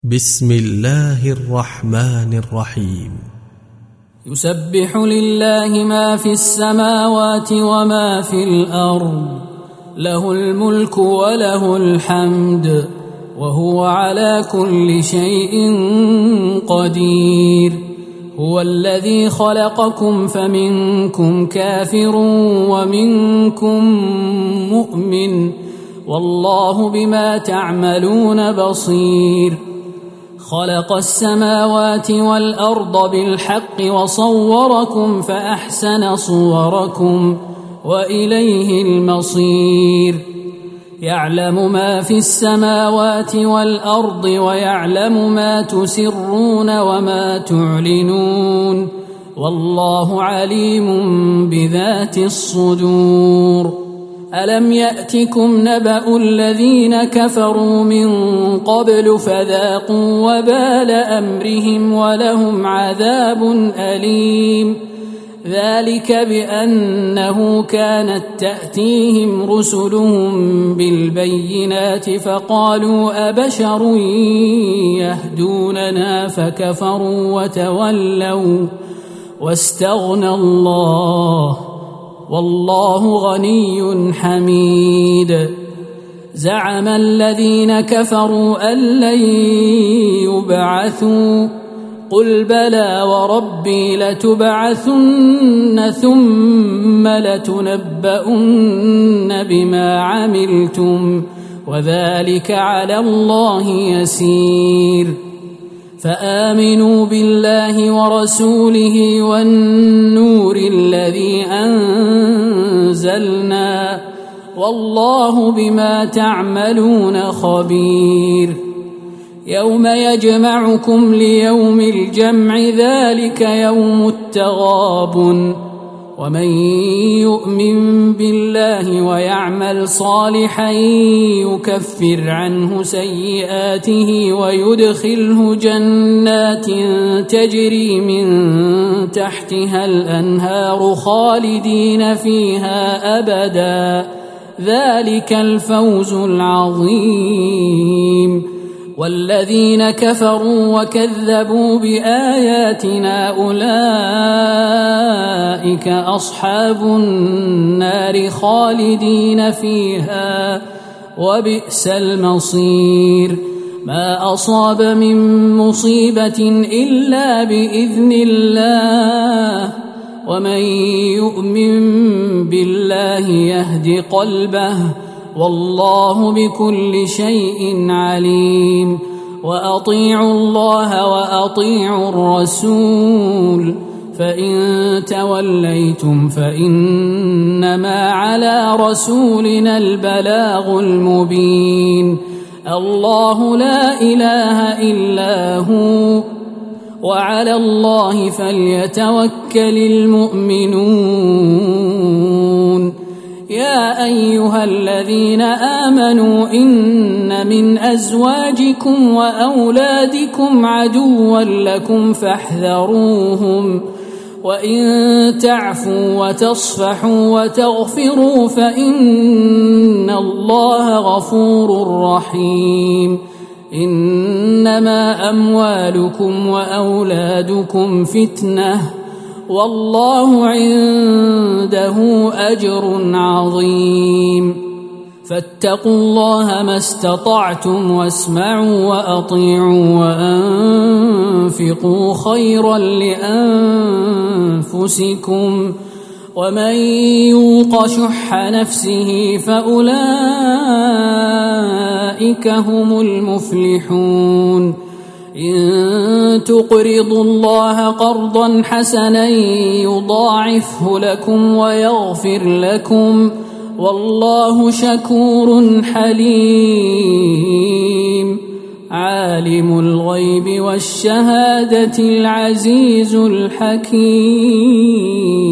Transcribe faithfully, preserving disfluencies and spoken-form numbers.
بسم الله الرحمن الرحيم. يسبح لله ما في السماوات وما في الأرض، له الملك وله الحمد، وهو على كل شيء قدير. هو الذي خلقكم فمنكم كافر ومنكم مؤمن، والله بما تعملون بصير. خلق السماوات والأرض بالحق وصوركم فأحسن صوركم وإليه المصير. يعلم ما في السماوات والأرض ويعلم ما تسرون وما تعلنون، والله عليم بذات الصدور. ألم يأتكم نبأ الذين كفروا من قبل فذاقوا وبال أمرهم ولهم عذاب أليم. ذلك بأنه كانت تأتيهم رسلهم بالبينات فقالوا أبشر يهدوننا فكفروا وتولوا واستغنى الله، والله غني حميد. زعم الذين كفروا أن لن يبعثوا، قل بلى وربي لتبعثن ثم لتنبؤن بما عملتم، وذلك على الله يسير. فآمنوا بالله ورسوله والنور الذي أنزلنا، والله بما تعملون خبير. يوم يجمعكم ليوم الجمع، ذلك يوم التغابن. ومن يؤمن بالله ويعمل صالحا يكفر عنه سيئاته ويدخله جنات تجري من تحتها الأنهار خالدين فيها أبدا، ذلك الفوز العظيم. والذين كفروا وكذبوا بآياتنا أولئك أصحاب النار خالدين فيها، وبئس المصير. ما أصاب من مصيبة إلا بإذن الله، ومن يؤمن بالله يهد قلبه، والله بكل شيء عليم. وأطيعوا الله وأطيعوا الرسول، فإن توليتم فإنما على رسولنا البلاغ المبين. الله لا إله إلا هو، وعلى الله فليتوكل المؤمنون. يا أيها الذين آمنوا إن من أزواجكم وأولادكم عدوا لكم فاحذروهم، وإن تعفوا وتصفحوا وتغفروا فإن الله غفور رحيم. إنما أموالكم وأولادكم فتنة، والله عنده أجر عظيم. فاتقوا الله ما استطعتم واسمعوا وأطيعوا وأنفقوا خيرا لأنفسكم، ومن يوق شح نفسه فأولئك هم المفلحون. إن تقرضوا الله قرضا حسنا يضاعفه لكم ويغفر لكم، والله شكور حليم. عالم الغيب والشهادة العزيز الحكيم.